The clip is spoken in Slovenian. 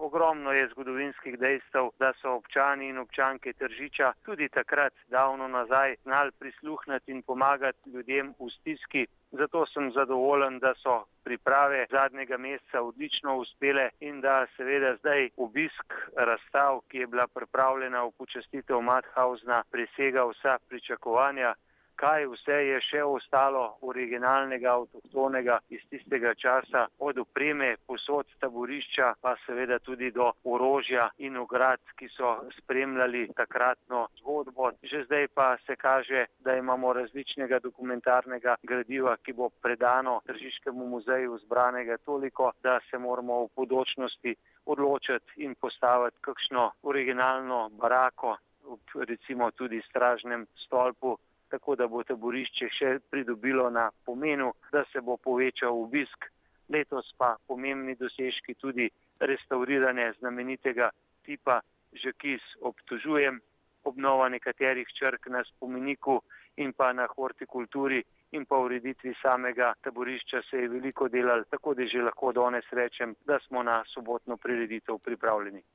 Ogromno je zgodovinskih dejstev, da so občani in občanke Tržiča tudi takrat davno nazaj znali prisluhniti in pomagati ljudem v stiski. Zato sem zadovoljen, da so priprave zadnjega meseca odlično uspele in da seveda zdaj obisk razstav, ki je bila pripravljena v počastitev Mathausna, presega vsa pričakovanja. Kaj vse je še ostalo originalnega, avtohtonega iz tistega časa, od opreme, posod taborišča, pa seveda tudi do orožja in ograd, ki so spremljali takratno zgodbo. Že zdaj pa se kaže, da imamo različnega dokumentarnega gradiva, ki bo predano Tržiškemu muzeju zbranega toliko, da se moramo v bodočnosti odločiti in postaviti kakšno originalno barako, recimo tudi stražnem stolpu, tako da bo taborišče še pridobilo na pomenu, da se bo povečal obisk. Letos pa pomembni dosežki tudi restavriranje znamenitega tipa Žakis obtožujem, obnova nekaterih črk na spomeniku in pa na hortikulturi in pa ureditvi samega taborišča se je veliko delalo, tako da že lahko danes rečem, da smo na sobotno prireditev pripravljeni.